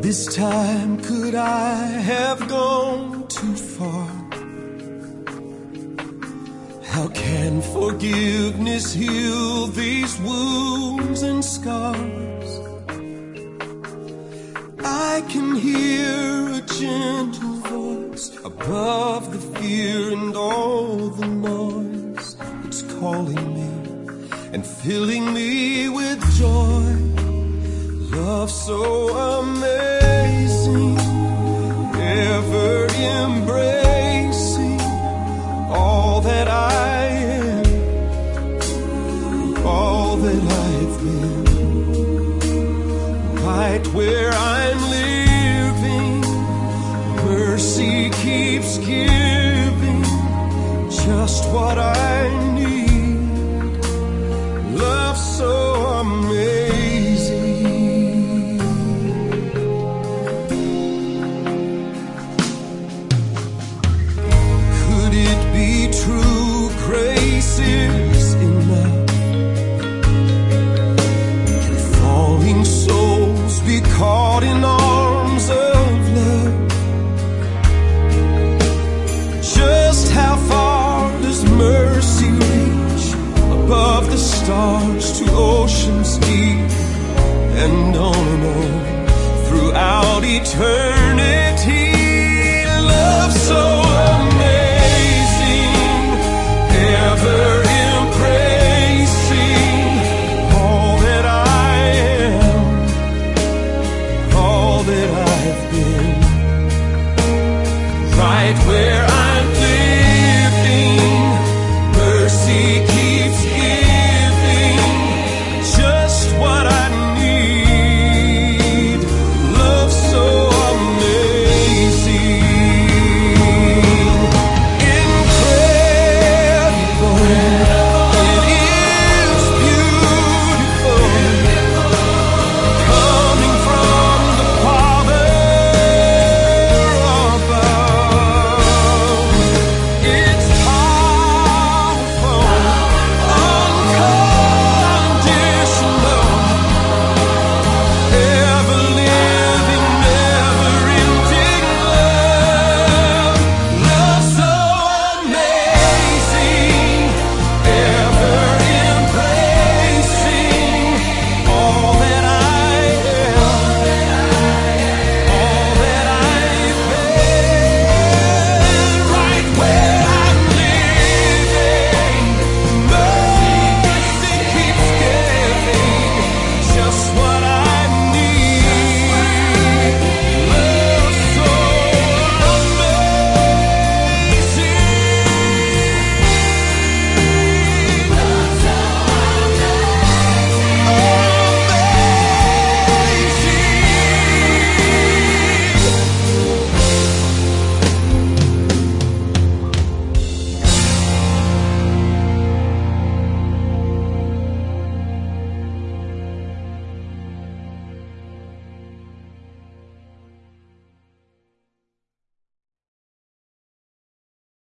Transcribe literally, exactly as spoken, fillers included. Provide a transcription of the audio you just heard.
This time could I have gone too far? How can forgiveness heal these wounds and scars? I can hear a gentle voice above the fear and all the noise. It's calling me and filling me with joy. Love so amazing, ever embracing all that I am, all that I've been. Right where I'm living, mercy keeps giving just what I need. Love so amazing. True grace is enough. Can falling souls be caught in arms of love? Just how far does mercy reach? Above the stars to oceans deep, and on and on throughout eternity. Love so amazing, ever embracing all that I am, all that I've been. Right where I